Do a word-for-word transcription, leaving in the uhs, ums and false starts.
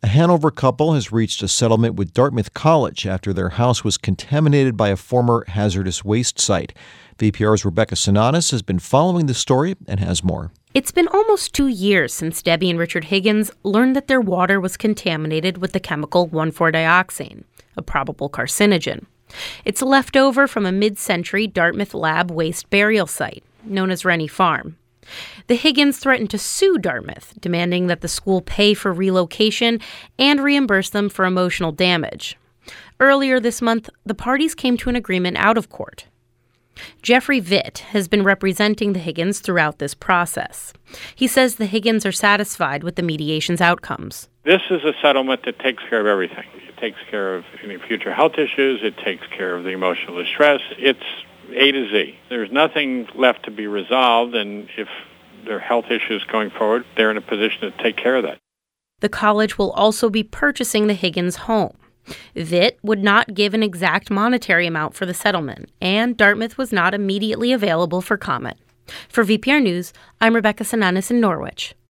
A Hanover couple has reached a settlement with Dartmouth College after their house was contaminated by a former hazardous waste site. V P R's Rebecca Sananes has been following the story and has more. It's been almost two years since Debbie and Richard Higgins learned that their water was contaminated with the chemical one four dioxane, a probable carcinogen. It's left over from a mid-century Dartmouth lab waste burial site, known as Rennie Farm. The Higgins threatened to sue Dartmouth, demanding that the school pay for relocation and reimburse them for emotional damage. Earlier this month, the parties came to an agreement out of court. Jeffrey Vitt has been representing the Higgins throughout this process. He says the Higgins are satisfied with the mediation's outcomes. This is a settlement that takes care of everything. It takes care of any future health issues. It takes care of the emotional distress. It's A to Z. There's nothing left to be resolved, and if there are health issues going forward, they're in a position to take care of that. The college will also be purchasing the Higgins home. Vitt would not give an exact monetary amount for the settlement, and Dartmouth was not immediately available for comment. For V P R News, I'm Rebecca Sananes in Norwich.